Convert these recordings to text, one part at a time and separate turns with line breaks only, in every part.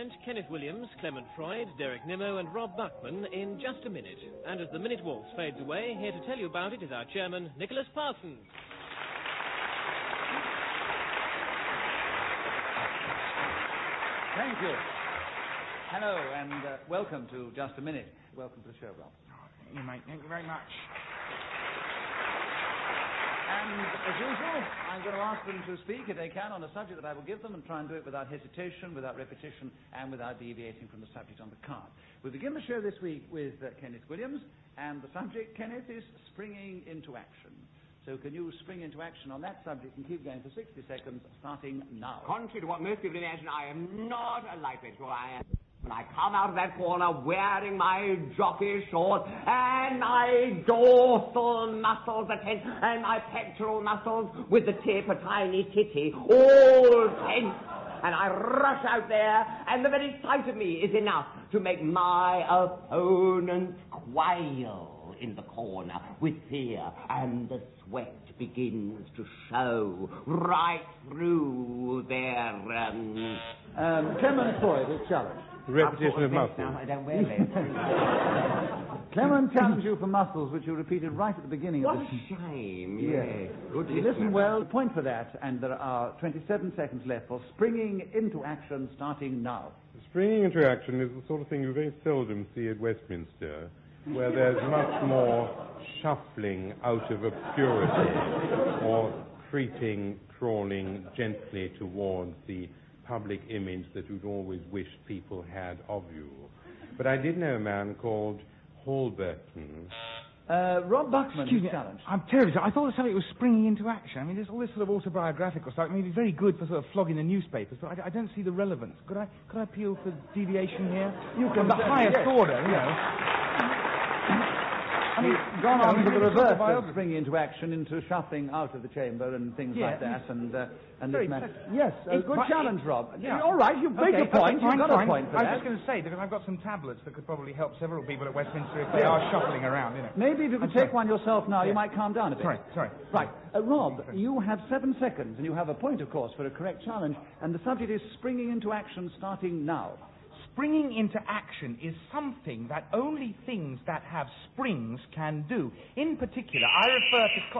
present Kenneth Williams, Clement Freud, Derek Nimmo and Rob Buckman in just a minute. And as the minute waltz fades away, here to tell you about it is our chairman, Nicholas Parsons.
Thank you. Hello and welcome to Just a Minute. Welcome to the show, Rob.
Thank you, mate. Thank you very much.
And as usual, I'm going to ask them to speak, if they can, on a subject that I will give them and try and do it without hesitation, without repetition, and without deviating from the subject on the card. We begin the show this week with Kenneth Williams, and the subject, Kenneth, is springing into action. So can you spring into action on that subject and keep going for 60 seconds, starting now?
Contrary to what most people imagine, I am not a lightweight. Well, I am. When I come out of that corner wearing my jockey shorts and my dorsal muscles and my pectoral muscles with the tip, a tiny titty, all tense, and I rush out there, and the very sight of me is enough to make my opponents quail in the corner with fear, and the sweat begins to show right through their...
Clement Freud is challenged.
Repetition of muscles.
I don't wear them.
Clement challenged you for muscles, which you repeated right at the beginning
What
of
a
this.
shame.
Yes.
Good
You listen well, point for that, and there are 27 seconds left for springing into action, starting now.
Springing into action is the sort of thing you very seldom see at Westminster, where there's much more shuffling out of obscurity or creeping, crawling gently towards the public image that you'd always wished people had of you. But I did know a man called Halberton.
Rob Buckman
Excuse
is
me,
challenged.
I'm terribly sorry. I thought the subject was springing into action. I mean, there's all this sort of autobiographical stuff. I mean, it's very good for sort of flogging the newspapers, but I don't see the relevance. Could I appeal for deviation here?
You can
From the highest
yes.
order, you know.
I mean, gone on to the reverse
biography.
of springing into action, into shuffling out of the chamber and things like that, and
very
this man.
clever.
Yes, a
It's
good
quite-
challenge, Rob.
Yeah.
All right, you've made your point. You've got a point for
I
that.
was just going to say, because I've got some tablets that could probably help several people at Westminster if they are shuffling around, you know.
Maybe if you could take one yourself now, you might calm down a bit.
Sorry.
Right. Rob, you have 7 seconds, and you have a point, of course, for a correct challenge, and the subject is springing into action, starting now.
Springing into action is something that only things that have springs can do. In particular, I refer to...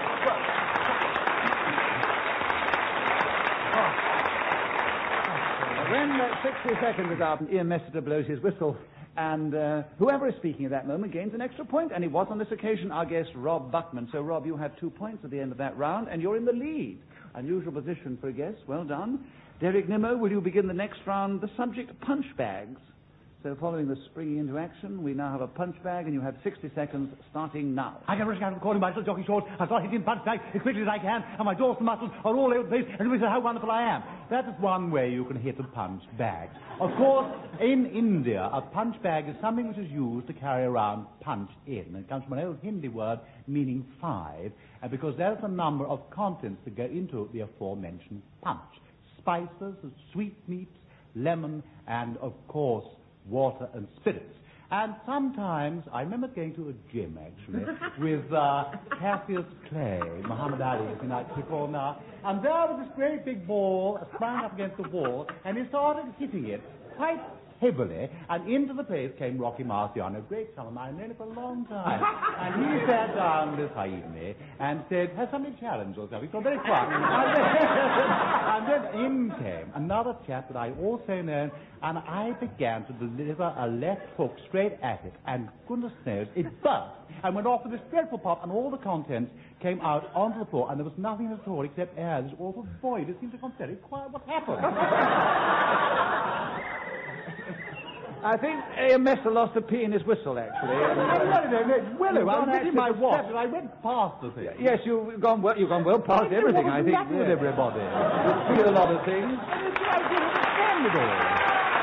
When 60 seconds is up, Ian Messiter blows his whistle, and whoever is speaking at that moment gains an extra point, and it was on this occasion our guest, Rob Buckman. So, Rob, you have 2 points at the end of that round, and you're in the lead. Unusual position for a guest. Well done. Derek Nimmo, will you begin the next round? The subject, punch bags. So following the springing into action, we now have a punch bag, and you have 60 seconds starting now.
I can rush out according to my little jockey shorts. I start hitting punch bags as quickly as I can, and my dorsal muscles are all over the place, and you say how wonderful I am. That is one way you can hit a punch bag. Of course, in India, a punch bag is something which is used to carry around punch in. It comes from an old Hindi word meaning 5, and because there's a number of contents that go into the aforementioned punch. Spices, sweetmeats, lemon, and, of course, water and spirits. And sometimes, I remember going to a gym, actually, with Cassius Clay, Muhammad Ali, if you like to call now, and there was this great big ball sprang up against the wall, and he started hitting it quite heavily, and into the place came Rocky Marciano, a great son of mine, known him for a long time. And he sat down beside me and said, has somebody challenged or something? So very quiet. And then in came another chap that I also known, and I began to deliver a left hook straight at it, and goodness knows, it burst, and went off with this dreadful pop, and all the contents came out onto the floor, and there was nothing at all except air, this awful void. It seemed to come very quiet. What happened?
I think Ian Messiter lost a pea in his whistle, actually.
Well, I'm
actually
hitting my watch,
accepted-
and I went past the thing.
Yes, you've gone well past everything, I think.
Nothing with everybody.
You feel a lot of things.
I didn't understand it all.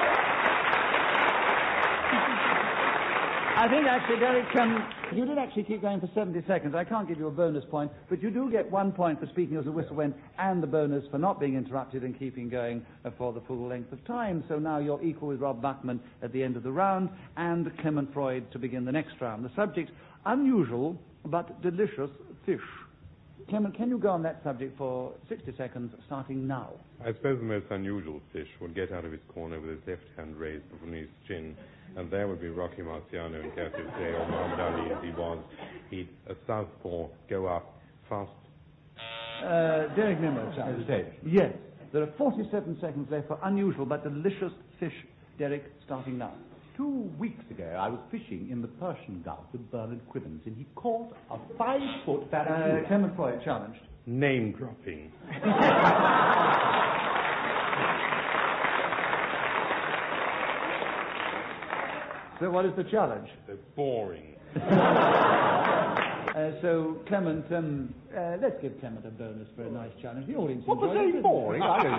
I think, actually, Derek, you did actually keep going for 70 seconds. I can't give you a bonus point, but you do get 1 point for speaking as the whistle went, and the bonus for not being interrupted and keeping going for the full length of time. So now you're equal with Rob Buckman at the end of the round, and Clement Freud to begin the next round. The subject, unusual but delicious fish. Clement, can you go on that subject for 60 seconds, starting now?
I suppose the most unusual fish would get out of his corner with his left hand raised from his chin, and there would be Rocky Marciano in Cassius Clay or Muhammad Ali as he was. He'd, a southpaw, go up fast.
Derek Nimmo, challenge. Yes. There are 47 seconds left for unusual but delicious fish. Derek, starting now.
2 weeks ago, I was fishing in the Persian Gulf with Bernard Cribbins, and he caught a 5-foot barracuda.
Clement Freud, challenged.
Name dropping.
So what is the challenge?
So boring.
So, Clement, let's give Clement a bonus for a nice challenge. The audience
What was
enjoyed
very
it.
boring? I don't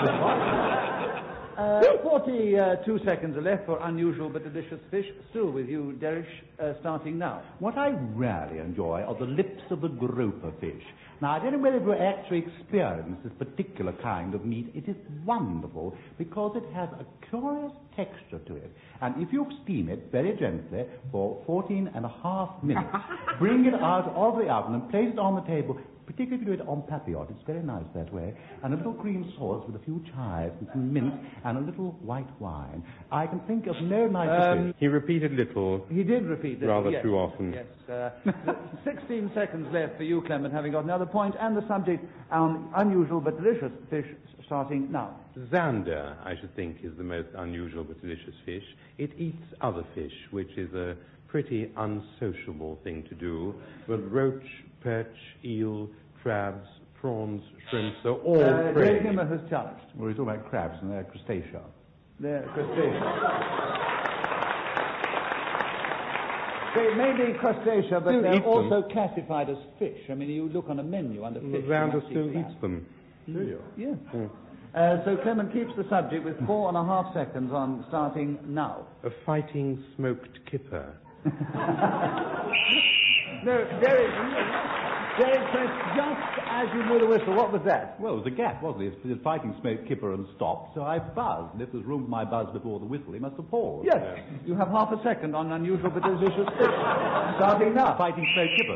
know.
42 seconds are left for unusual but delicious fish. Still with you, Derek, starting now.
What I rarely enjoy are the lips of the grouper fish. Now, I don't know whether you've actually experienced this particular kind of meat. It is wonderful because it has a curious texture to it. And if you steam it very gently for 14 and a half minutes, bring it out of the oven and place it on the table, particularly if you do it on papillote. It's very nice that way. And a little cream sauce with a few chives and some mint and a little white wine. I can think of no nicer fish.
He repeated little.
He did repeat this.
Rather
yes.
too often.
Yes. 16 seconds left for you, Clement, having got another point, and the subject, unusual but delicious fish, starting now.
Zander, I should think, is the most unusual but delicious fish. It eats other fish, which is a pretty unsociable thing to do. But roach, perch, eel, crabs, prawns, shrimps are all prey.
Derek Nimmo has challenged.
Well, we're talking about crabs and they're crustacea.
They're crustacea. They may be crustacea, but
Still
they're
eat
also classified as fish. I mean, you look on a menu under fish.
Zander
you might see
still
crab.
eats them.
Do you?
Yeah.
Mm.
So Clement keeps the subject with 4.5 seconds on starting now.
A fighting smoked kipper.
No, Derek pressed just as you blew the whistle. What was that?
Well, it was a gap, wasn't it? It was fighting smoke kipper and stopped, so I buzzed. And if there's room for my buzz before the whistle, he must have paused.
Yes, you have half a second on unusual but delicious fish. Starting now.
Fighting smoke kipper.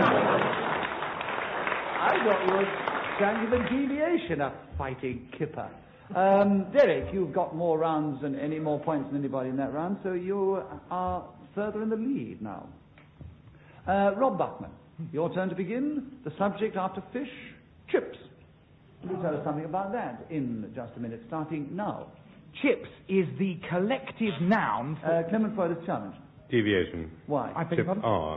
I thought you were trying to give a deviation of fighting kipper. Derek, you've got more rounds and any more points than anybody in that round, so you are further in the lead now. Rob Buckman, your turn to begin. The subject after fish, chips. Will you tell us something about that in just a minute, starting now?
Chips is the collective noun for...
Clement Freud is challenged.
Deviation.
Why?
I beg your
Chip
pardon?
R.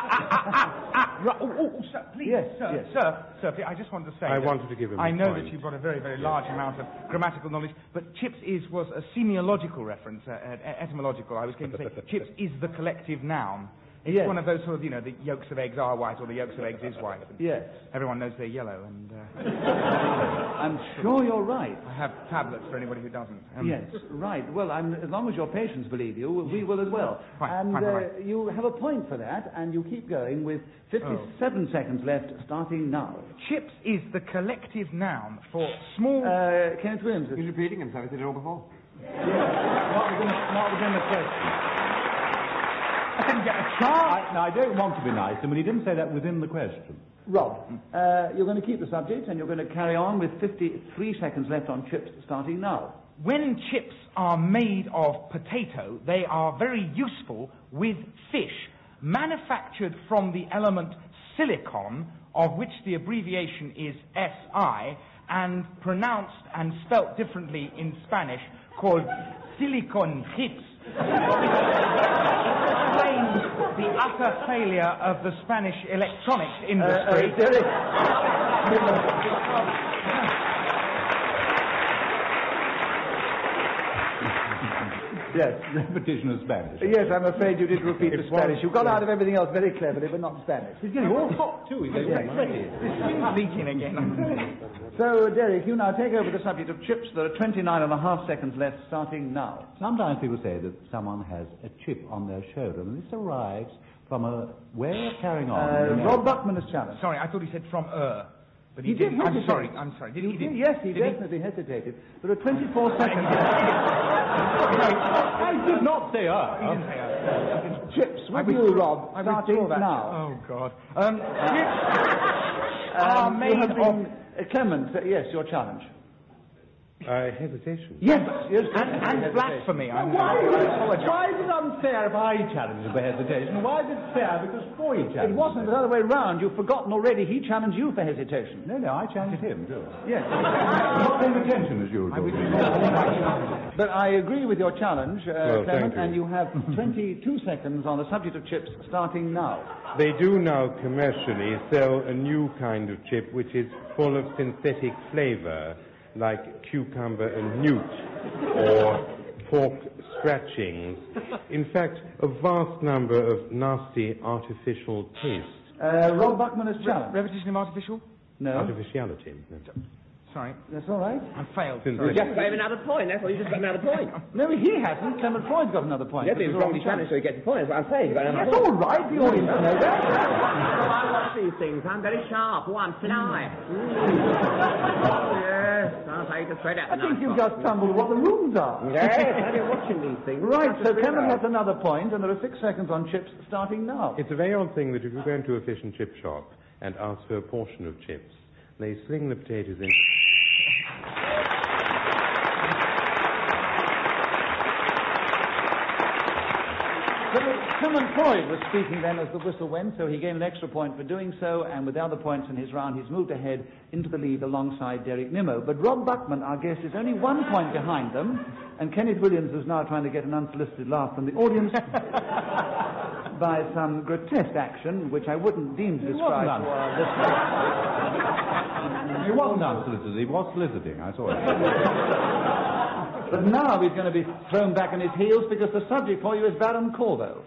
Sir, please,
Yes,
sir,
yes.
sir, please, I just wanted to say
I
that
wanted to give him
I
a
know
point.
that you've got a very, very large amount of grammatical knowledge, but chips was a semiological reference, etymological. I was going to say chips is the collective noun. It's
Yes.
one of those sort of, the yolks of eggs are white or the yolks of eggs is white.
Yes.
Everyone knows they're yellow, and
I'm sure you're right.
I have tablets for anybody who doesn't.
Yes, right. Well, as long as your patients believe you, we will as well.
Fine,
And
fine.
you have a point for that, and you keep going with 57 seconds left, starting now.
Chips is the collective noun for small...
Kenneth Williams.
He's repeating himself. He said it all before.
Not within the question.
I didn't get a chance.
Now, I don't want to be nice, but he didn't say that within the question.
Rob, you're going to keep the subject, and you're going to carry on with 53 seconds left on chips, starting now.
When chips are made of potato, they are very useful with fish, manufactured from the element silicon, of which the abbreviation is SI, and pronounced and spelt differently in Spanish, called silicon chips. Explains the utter failure of the Spanish electronics industry.
Derek. Yes.
Repetition of Spanish.
Yes, I'm afraid you did repeat the Spanish. You got out of everything else very cleverly, but not Spanish.
He's getting all hot, too. He's getting
Yes.
ready.
Leaking again.
So, Derek, you now take over the subject of chips. There are 29.5 seconds left, starting now.
Sometimes people say that someone has a chip on their shoulder, and this arrives from a way of carrying on.
Rob Buckman is challenged.
Sorry, I thought he said from But
He did
I'm
hesitate.
sorry. Did he?
Yes, he
Did
definitely hesitated. There are 24 seconds.
I did not say
He didn't say
Chips,
I
with you,
withdraw-
Rob,
I
starting
withdraw that.
now.
Oh, God. are
You
made
have
of...
been, Clement, yes, your challenge.
Hesitation.
Yes,
And blasphemy. I
Why
apologize.
is it unfair if I challenge him for hesitation? Why is it fair because Foy challenged
It wasn't the other way round. You've forgotten already. He challenged you for hesitation.
No, I challenged him, too.
Yes.
Not paying attention as usual.
But I agree with your challenge,
Well,
Clement,
thank you.
and you have 22 seconds on the subject of chips starting now.
They do now commercially sell a new kind of chip which is full of synthetic flavor, like cucumber and newt, or pork scratchings. In fact, a vast number of nasty artificial tastes.
Rob Buckman has challenged.
Repetition of artificial?
No,
Artificiality.
Sorry.
that's all right.
I failed.
Since
Sorry.
this-
Just gave another point. That's all. You just got another point.
No, he hasn't. Clement Freud's got another point.
Yes, he was wrongly challenged, so he gets a point. That's what I'm saying. He's got another
That's
point.
all right. The audience know that.
I watch these things. I'm very sharp. Oh, I'm fly. Yes, I'll take it straight out
I
the
think
knife
you've
box.
just stumbled what the rules are.
Yes, I've been watching these things.
Right,
That's
so
a
Clement
good
has another point, and there are 6 seconds on chips starting now.
It's a very odd thing that if you go into a fish and chip shop and ask for a portion of chips, they sling the potatoes in.
Clement Freud was speaking then as the whistle went, so he gained an extra point for doing so, and with the other points in his round, he's moved ahead into the lead alongside Derek Nimmo. But Rob Buckman, our guest, is only 1 point behind them, and Kenneth Williams is now trying to get an unsolicited laugh from the audience by some grotesque action, which I wouldn't deem to describe to our listeners.
He wasn't unsolicited, he was soliciting, I saw it.
But now he's going to be thrown back on his heels because the subject for you is Baron Corvo.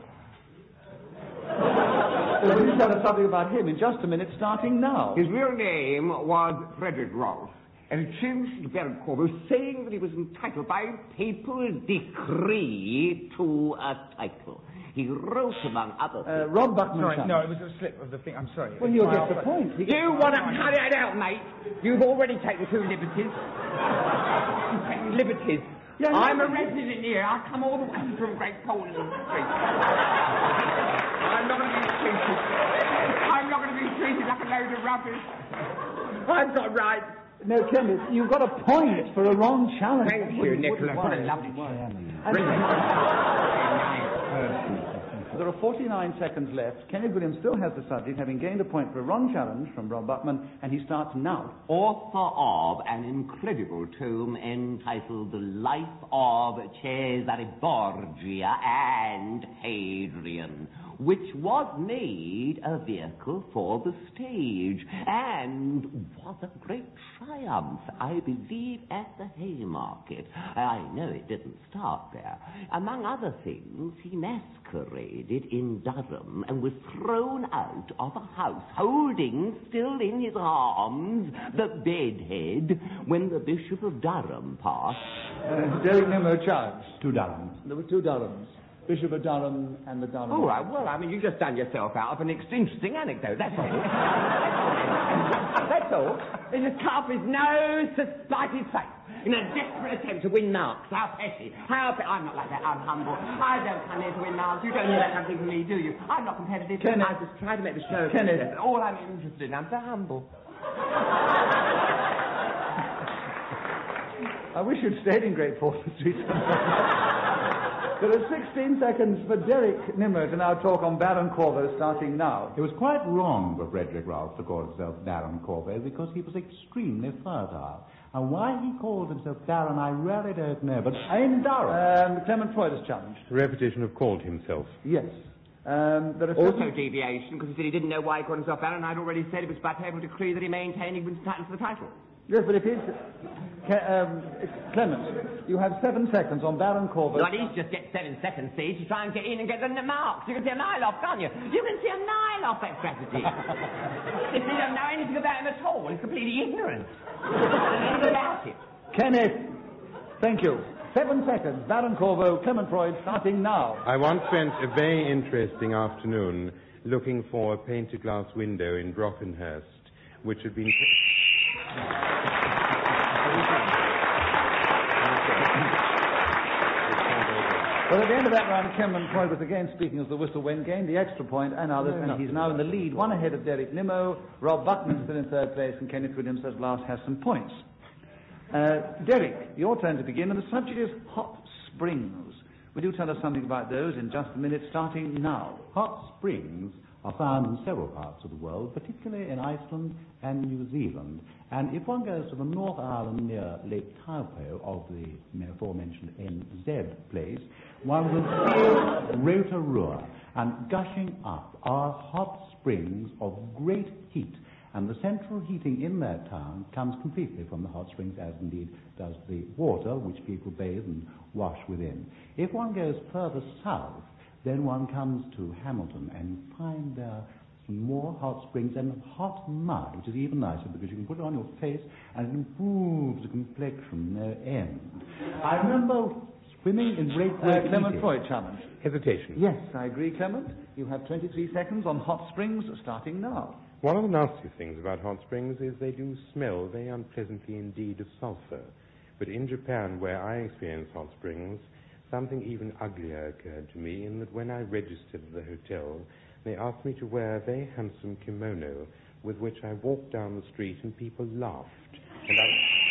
So we'll tell us something about him in just a minute, starting now.
His real name was Frederick Rolfe, and he changed to Baron Corvo, saying that he was entitled by papal decree to a title. He wrote, among other things...
Rob Buckman.
Sorry,
challenge.
no, it was a slip of the thing. I'm sorry.
Well, you'll get the point. He
Do you want to cut it out, mate? You've already taken 2 liberties. You've taken liberties.
Yeah,
I'm
no,
a resident here. I come all the way from Great Colton Street. I'm not going to be treated. I'm not going to be treated like a load of rubbish. I've got rights.
No, Kenneth, you've got a point for a wrong challenge.
Thank you, Nicholas. What a lovely
There are 49 seconds left. Kenneth Williams still has the subject, having gained a point for a wrong challenge from Rob Buckman, and he starts now.
Author of an incredible tome entitled The Life of Cesare Borgia and Hadrian, which was made a vehicle for the stage, and was a great triumph, I believe, at the Haymarket. I know it didn't start there. Among other things, he masqueraded in Durham and was thrown out of a house, holding still in his arms the bedhead when the Bishop of Durham passed.
Derek Nimmo challenge.
2 Durhams.
There were 2 Durhams. Bishop of Durham and the Durham.
All right, well, I mean, you've just done yourself out of an interesting anecdote, that's all. That's all. He just cut off his nose to spite his face in a desperate attempt to win marks. How petty. I'm not like that. I'm humble. I don't come here to win marks. You don't hear that something from me, do you? I'm not competitive.
Kenneth.
I just try to make the show.
Kenneth.
All I'm interested in, I'm so humble.
I wish you'd stayed in Great Portland Street. There are 16 seconds for Derek Nimmo to now talk on Baron Corvo, starting now.
It was quite wrong for Frederick Rolfe to call himself Baron Corvo because he was extremely fertile. And why he called himself Baron, I really don't know. But in Durham...
Clement Freud has challenged.
Repetition of called himself.
Yes. There are
Also deviation, because he said he didn't know why he called himself Baron. I'd already said it was by papal decree that he maintained he was entitled to the title.
Yes, but it is... Clement, you have 7 seconds on Baron Corvo.
Well, he's just get 7 seconds, see, to try and get in and get the marks. You can see a mile off, can't you? You can see a mile off that strategy. If you don't know anything about him at all, he's completely ignorant. Anything about it.
Kenneth, thank you. 7 seconds. Baron Corvo, Clement Freud, starting now.
I once spent a very interesting afternoon looking for a painted glass window in Brockenhurst, which had been...
Well, at the end of that round, Cameron Freud was again speaking as the whistle when gained the extra point and others, and he's now in the lead, one ahead of Derek Nimmo. Rob Buckman still in third place, and Kenneth Williams at last has some points. Derek, your turn to begin, and the subject is hot springs. Will you tell us something about those in just a minute, starting now?
Hot springs are found in several parts of the world, particularly in Iceland and New Zealand. And if one goes to the North Island near Lake Taupo of the aforementioned NZ place, one will see Rotorua, and gushing up are hot springs of great heat. And the central heating in that town comes completely from the hot springs, as indeed does the water, which people bathe and wash within. If one goes further south, then one comes to Hamilton and find there some more hot springs and hot mud, which is even nicer because you can put it on your face and it improves the complexion no end. I remember swimming in great
Clement Freud challenge.
Hesitation.
Yes, I agree, Clement. You have 23 seconds on hot springs, starting now.
One of the nasty things about hot springs is they do smell very unpleasantly indeed of sulfur. But in Japan, where I experienced hot springs, something even uglier occurred to me in that when I registered at the hotel, they asked me to wear a very handsome kimono with which I walked down the street and people laughed. And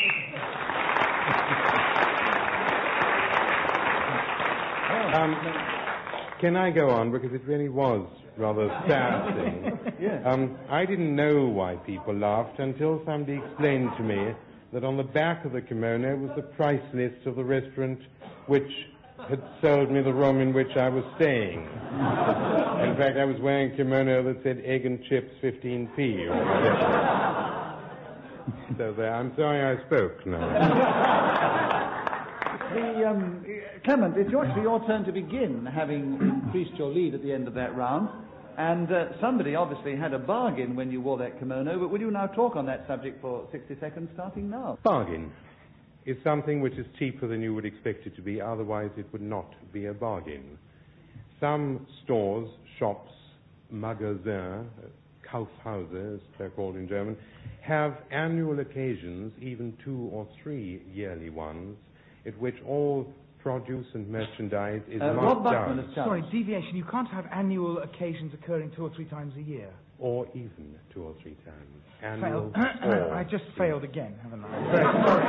can I go on? Because it really was rather a sad thing.
Yes.
I didn't know why people laughed until somebody explained to me that on the back of the kimono was the price list of the restaurant which had sold me the room in which I was staying. In fact, I was wearing a kimono that said egg and chips 15p or whatever. So there, I'm sorry I spoke now.
Clement, it's actually your turn to begin, having increased your lead at the end of that round. And somebody obviously had a bargain when you wore that kimono, but will you now talk on that subject for 60 seconds, starting now?
Bargain is something which is cheaper than you would expect it to be, otherwise it would not be a bargain. Some stores, shops, magasins, Kaufhäuser, as they're called in German, have annual occasions, even 2 or 3 yearly ones, at which all produce and merchandise is
Rob
marked
Buckman
down.
has
Sorry,
challenged.
deviation. You can't have annual occasions occurring 2 or 3 times a year.
Or even 2 or 3 times.
Failed.
Annual
I just failed again, haven't I? I'm very sorry.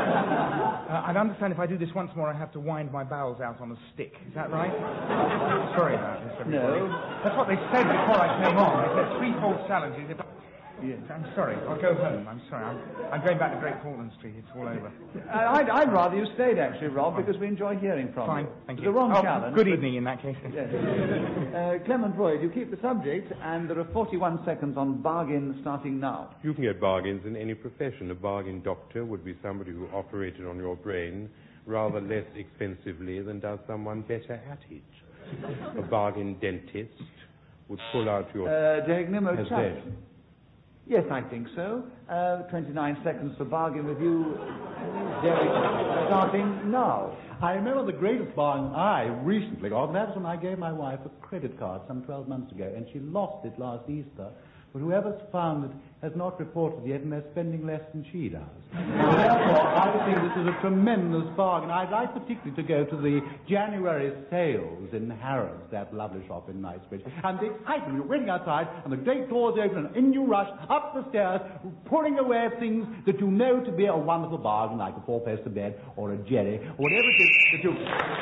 I'd understand if I do this once more, I have to wind my bowels out on a stick. Is that right? Sorry about this, everybody.
No.
That's what they said before I came on. They said 3-fold challenges.
Yes.
I'm sorry. I'll go home. I'm sorry. I'm going back to Great Portland Street. It's all over.
I'd rather you stayed, actually, Rob, because we enjoy hearing from
Fine.
you.
Thank
It's
you.
the wrong
Oh,
challenge.
good evening, in that case.
Yes. Clement Freud, you keep the subject, and there are 41 seconds on bargain starting now.
You can get bargains in any profession. A bargain doctor would be somebody who operated on your brain rather less expensively than does someone better at it. A bargain dentist would pull out your...
Derek Nimmo,
Hesitation.
challenge. Yes, I think so. 29 seconds for bargain with you, Derek, starting now.
I remember the greatest bargain I recently got, and that was when I gave my wife a credit card some 12 months ago, and she lost it last Easter. But whoever's found it has not reported yet, and they're spending less than she does. And therefore, I think this is a tremendous bargain. I'd like particularly to go to the January sales in Harrods, that lovely shop in Knightsbridge. And the excitement, you're waiting outside, and the great doors open, and in you rush up the stairs, pulling away things that you know to be a wonderful bargain, like a 4-poster bed or a jelly, or whatever it is that you...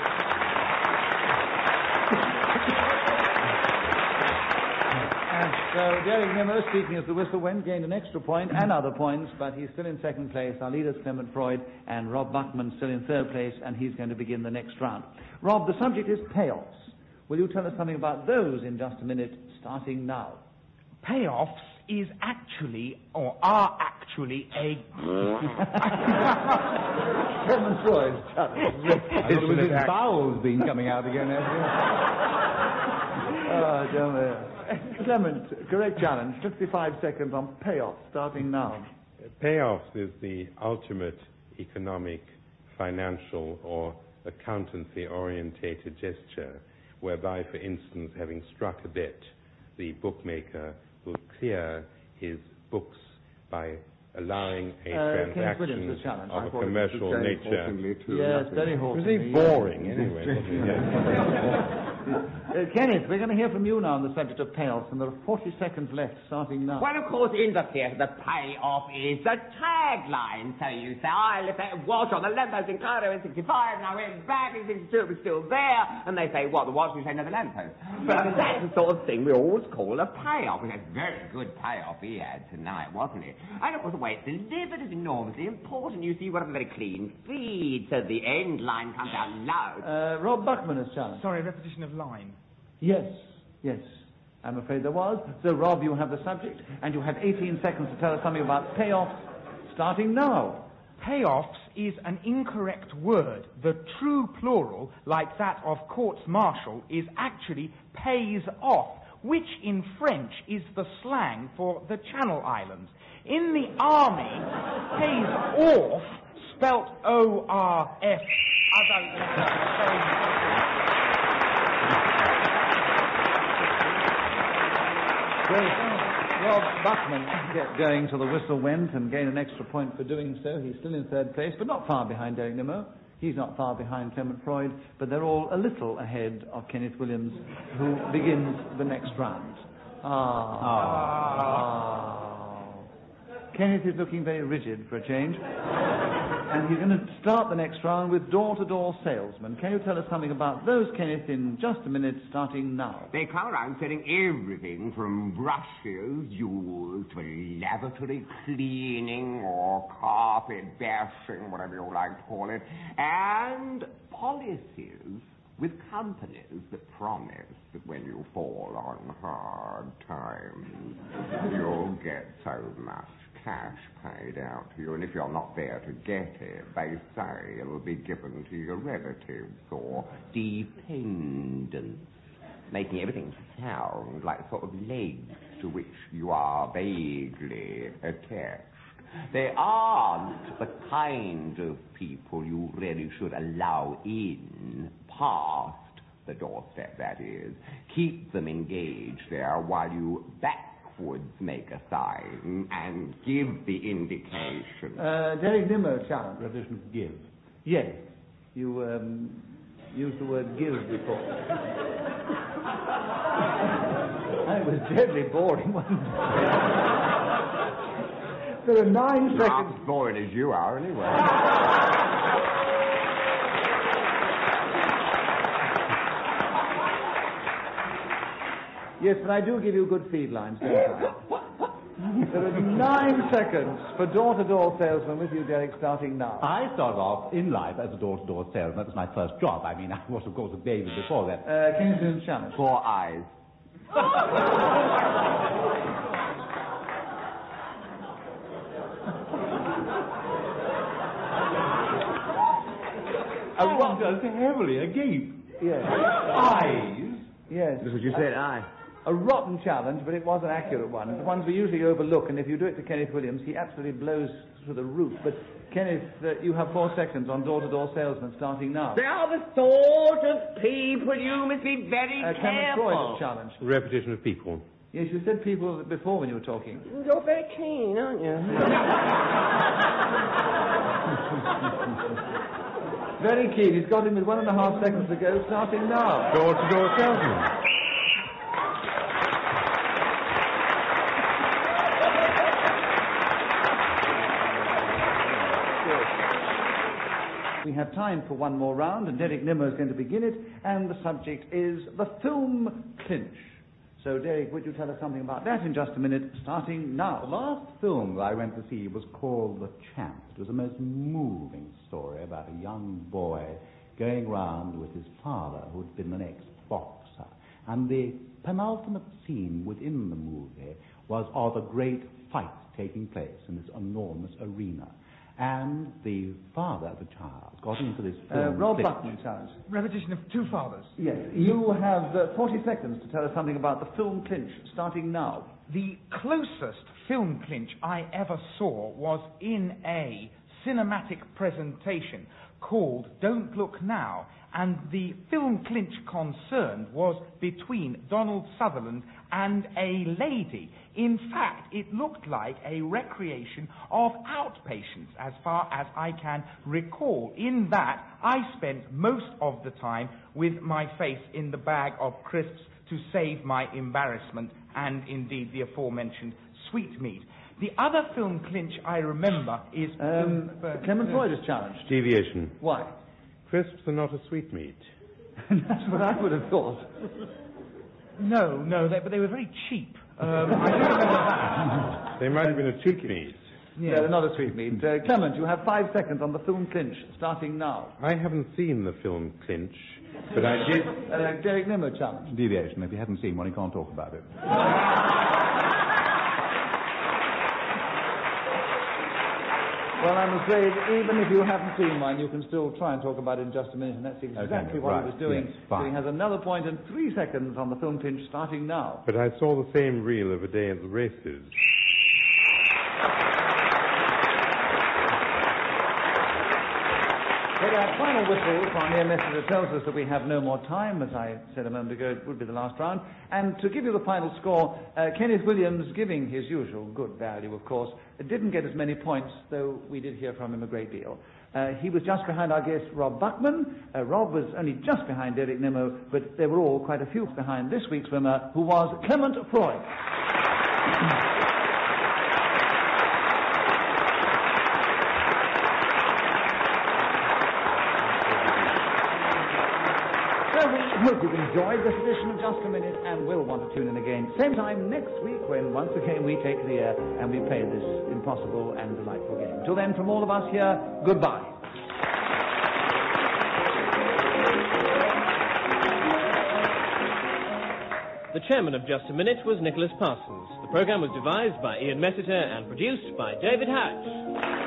So Derek Nimmo, speaking as the whistle went, gained an extra point and other points, but he's still in second place. Our leaders, Clement Freud, and Rob Buckman, still in third place, and he's going to begin the next round. Rob, the subject is payoffs. Will you tell us something about those in just a minute, starting now?
Payoffs is actually, or are actually, a...
Clement Freud.
It was his bowels been coming out again.
Oh, don't worry. Clement, correct challenge. 55 seconds on payoffs, starting now.
Payoffs is the ultimate economic, financial, or accountancy-orientated gesture, whereby, for instance, having struck a bet, the bookmaker will clear his books by allowing a
Kenneth Williams,
transaction
the challenge.
of a commercial nature.
Yes, very
Was
haltingly.
he boring anyway? Wasn't he?
Kenneth, we're going to hear from you now on the subject of payoffs, and there are 40 seconds left, starting now.
Well, of course, in the theatre, the payoff is the tagline. So you say, I left that watch on the lamppost in Cairo in 65, and I went back in 62, it was still there. And they say, what, the watch? You say, no, the lamppost. But I mean, that's the sort of thing we always call a payoff. It was a very good payoff he had tonight, wasn't it? And of course, the way it's delivered is enormously important. You see, you've got a very clean feed, so the end line comes out loud.
Rob Buckman has challenged.
Sorry, repetition of line.
Yes, I'm afraid there was. So, Rob, you have the subject, and you have 18 seconds to tell us something about payoffs, starting now.
Payoffs is an incorrect word. The true plural, like that of courts-martial, is actually pays off, which in French is the slang for the Channel Islands. In the army, pays off, spelt O-R-F. I don't know.
Rob Buckman kept going till the whistle went and gained an extra point for doing so. He's still in third place, but not far behind Derek Nimmo. He's not far behind Clement Freud, but they're all a little ahead of Kenneth Williams, who begins the next round. Kenneth is looking very rigid for a change. And he's going to start the next round with door-to-door salesmen. Can you tell us something about those, Kenneth, in just a minute, starting now?
They come around selling everything from brushes used for lavatory cleaning or carpet bashing, whatever you like to call it, and policies with companies that promise that when you fall on hard times, you'll get so much cash paid out to you, and if you're not there to get it, they say it'll be given to your relatives or dependents, making everything sound like sort of legs to which you are vaguely attached. They aren't the kind of people you really should allow in, past the doorstep, that is. Keep them engaged there while you backwards make a sign and give the indication.
Derek Nimmo challenge.
Repetition of give.
Yes. You used the word give before. And it was deadly boring, wasn't it? There are 9 seconds.
Not as boring as you are, anyway.
Yes, but I do give you good feed lines, don't I? There are 9 seconds for door-to-door salesman with you, Derek, starting now.
I started off in life as a door-to-door salesman. That was my first job. I mean, I was, of course, a baby before that.
Kensington challenge.
4 eyes.
A rock does heavily agape.
Yes.
Eyes.
Yes.
That's what you said, aye.
A rotten challenge, but it was an accurate one. The ones we usually overlook, and if you do it to Kenneth Williams, he absolutely blows through the roof. But, Kenneth, you have 4 seconds on door-to-door salesman, starting now.
They are the sort of people you must be very
Clement
careful.
Freud's challenge.
Repetition of people.
Yes, you said people before when you were talking.
You're very keen, aren't you?
Very keen. He's got him with 1.5 seconds to go, starting now.
Door-to-door salesman.
We have time for one more round, and Derek Nimmo is going to begin it, and the subject is the film clinch. So, Derek, would you tell us something about that in just a minute, starting
The
now?
last film that I went to see was called The Champ. It was a most moving story about a young boy going round with his father, who had been an ex-boxer. And the penultimate scene within the movie was of a great fight taking place in this enormous arena. And the father of the child got into this film.
Rob
clinch.
Buckman challenge.
Repetition of Two Fathers.
Yes, you have 40 seconds to tell us something about the film clinch, starting now.
The closest film clinch I ever saw was in a cinematic presentation called Don't Look Now, and the film clinch concerned was between Donald Sutherland and a lady. In fact, it looked like a recreation of outpatients, as far as I can recall, in that I spent most of the time with my face in the bag of crisps to save my embarrassment and, indeed, the aforementioned sweetmeat. The other film clinch I remember is...
Clement Floyd is challenged.
Deviation.
Why?
Crisps are not a sweetmeat.
That's what I would have thought.
No, but they were very cheap. I do remember that.
They might have been a cheap meat.
Yeah, they're not a sweetmeat. Clement, you have 5 seconds on the film clinch, starting now.
I haven't seen the film Clinch, but I did...
Derek Nimmo challenged.
Deviation. If you haven't seen one, you can't talk about it.
Well, I'm afraid even if you haven't seen one, you can still try and talk about it in just a minute, and that's exactly what he was doing.
Yes, fine.
So he has another point and 3 seconds on the film clinch, starting now.
But I saw the same reel of a day at the races.
So that final whistle from the messenger tells us that we have no more time. As I said a moment ago, it would be the last round. And to give you the final score, Kenneth Williams, giving his usual good value, of course, didn't get as many points, though we did hear from him a great deal. He was just behind our guest, Rob Buckman. Rob was only just behind Derek Nimmo, but they were all quite a few behind this week's swimmer, who was Clement Floyd. Hope you've enjoyed this edition of Just a Minute and will want to tune in again. Same time next week when once again we take the air and we play this impossible and delightful game. Till then, from all of us here, goodbye.
The chairman of Just a Minute was Nicholas Parsons. The programme was devised by Ian Messiter and produced by David Hatch.